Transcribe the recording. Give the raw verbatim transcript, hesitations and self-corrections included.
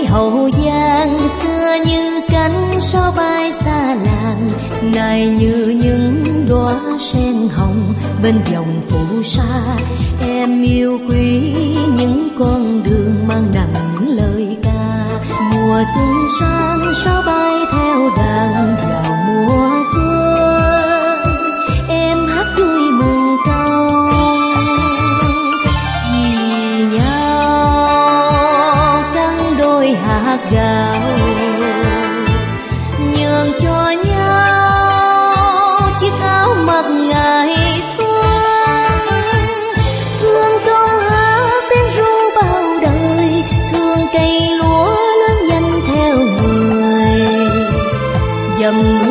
Hậu Giang xưa như cánh gió bay xa làng, ngày như những đóa sen hồng bên dòng phù sa. Em yêu quý những con đường mang nặng những lời ca. Mùa xuân sang sao bay theo đàn vào mùa xuân, em hát vui mừng câu vì nhau cắn đôi hạt gạo, nhường cho nhau chiếc áo mặc ngày xuân. Thương câu hát tiếng ru bao đời, thương cây lúa lớn nhanh theo người dầm